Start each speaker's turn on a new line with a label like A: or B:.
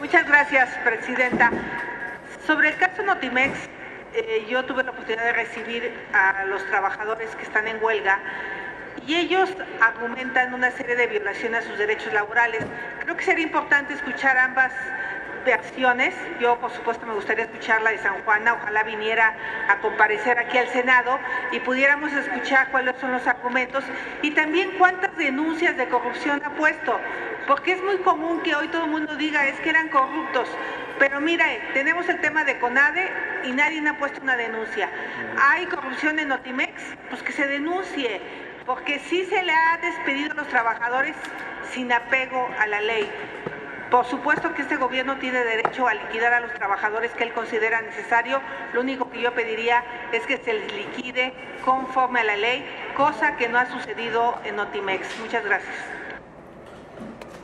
A: Muchas gracias, presidenta. Sobre el caso Notimex, yo tuve la oportunidad de recibir a los trabajadores que están en huelga y ellos argumentan una serie de violaciones a sus derechos laborales. Creo que sería importante escuchar ambas versiones. Yo, por supuesto, me gustaría escuchar la de San Juana. Ojalá viniera a comparecer aquí al Senado y pudiéramos escuchar cuáles son los argumentos y también cuántas denuncias de corrupción ha puesto, porque es muy común que hoy todo el mundo diga es que eran corruptos, pero mira, tenemos el tema de CONADE y nadie ha puesto una denuncia. ¿Hay corrupción en Notimex? Pues que se denuncie, porque sí se le ha despedido a los trabajadores sin apego a la ley. Por supuesto que este gobierno tiene derecho a liquidar a los trabajadores que él considera necesario. Lo único que yo pediría es que se les liquide conforme a la ley, cosa que no ha sucedido en Notimex. Muchas gracias.